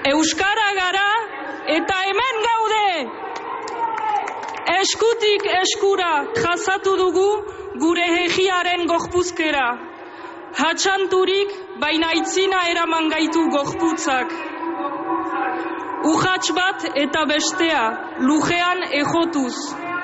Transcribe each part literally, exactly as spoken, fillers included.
Euskara gara eta hemen gaude. Eskutik eskura jazatu dugu gure egiaren gorpuzkera. Hatxanturik baina itzina eraman gaitu gorputzak. Urrats bat eta bestea lujean ejotuz.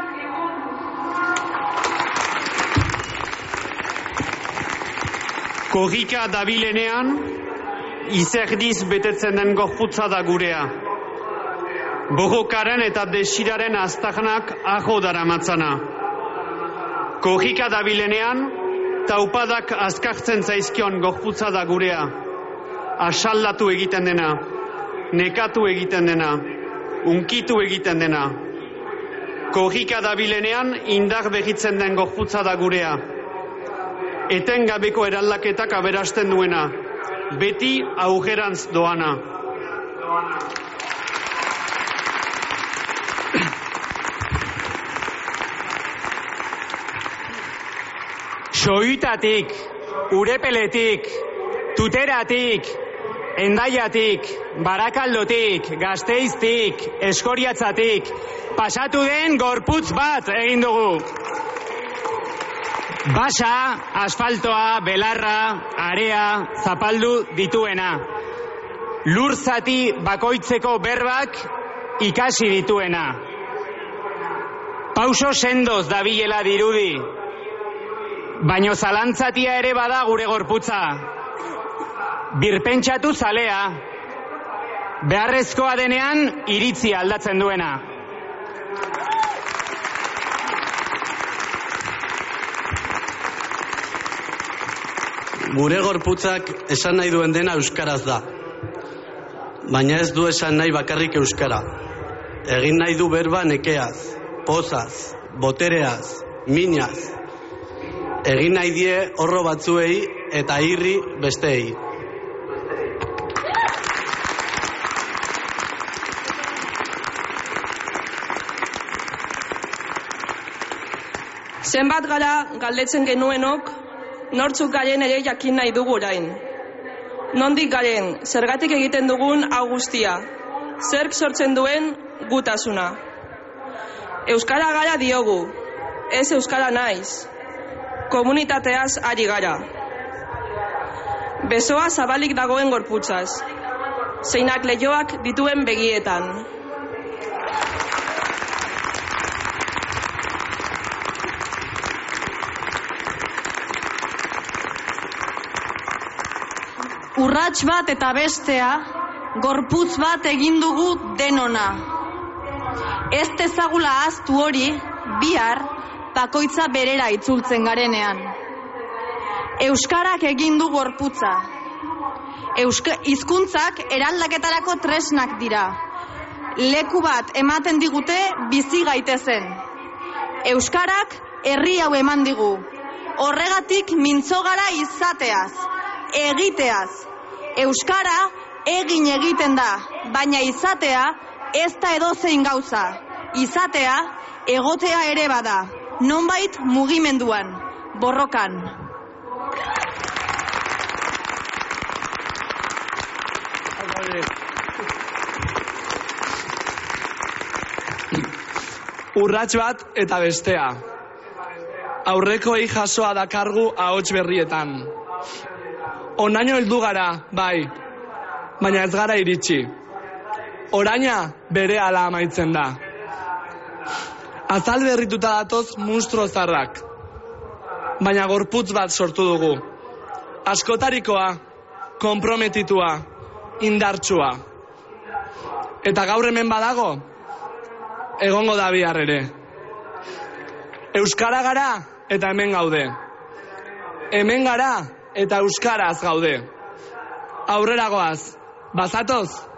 Korrika dabilenean, izerdiz betetzen den gorputza da gurea. Borrokaren eta desiraren aztarnak aho daramatzana. Korrika dabilenean, taupadak azkartzen zaizkion gorputza da gurea. Asaldatu egiten dena, nekatu egiten dena, unkitu egiten dena. Korrika dabilenean, indar behitzen den gorputza da gurea. Etengabeko eraldaketak aberasten duena, beti aurrerantz doana. Soitatik, Urepeletik, Tuteratik, Endaiatik, Barakaldotik, Gasteiztik, Eskoriatzatik, pasatu den gorputz bat egin dugu. Basa, asfaltoa, belarra, area, zapaldu dituena. Lur zati bakoitzeko berbak ikasi dituena. Pauso sendoz dabilela dirudi. Baino zalantzatia ere bada gure gorputza. Birpentsatu zalea. Beharrezkoa denean iritzi aldatzen duena. Gure gorputzak esan nahi duen dena euskaraz da. Baina ez du esan nahi bakarrik euskara. Egin nahi du berba nekeaz, pozaz, botereaz, minaz. Egin nahi die horro batzuei eta irri besteei. Zenbat gara galdetzen genuenok, nortzuk garen ere jakin nahi dugu orain. Nondik garen, zergatik egiten dugun hau guztia, zerk sortzen duen gutasuna. Euskara gara diogu, ez euskara naiz. Komunitateaz ari gara. Besoa zabalik dagoen gorputzaz, zeinak leihoak dituen begietan. Urrats bat eta bestea, gorputz bat egin dugu denona. Ez tezagula ahaztu hori, bihar, bakoitza berera itzultzen garenean. Euskarak egin du gorputza. Euska, hizkuntzak eraldaketarako tresnak dira. Leku bat ematen digute bizi gaitezen. Euskarak herri hau eman digu. Horregatik mintzo gara izateaz, egiteaz. Euskara egin egiten da, baina izatea ez da edozein gauza. Izatea egotea ere bada. Nonbait mugimenduan, borrokan. Urrats bat eta bestea. Aurrekoei jasoa dakargu ahots berrietan. Onaino heldu gara, bai, baina ez gara iritsi. Oraina berehala amaitzen da. Azal berrituta datoz munstro zarrak. Baina gorputz bat sortu dugu. Askotarikoa, konprometitua, indartsua. Eta gaur hemen badago, egongo da bihar ere. Euskara gara eta hemen gaude. Hemen gara eta euskaraz gaude. Aurrera goaz, bazatoz?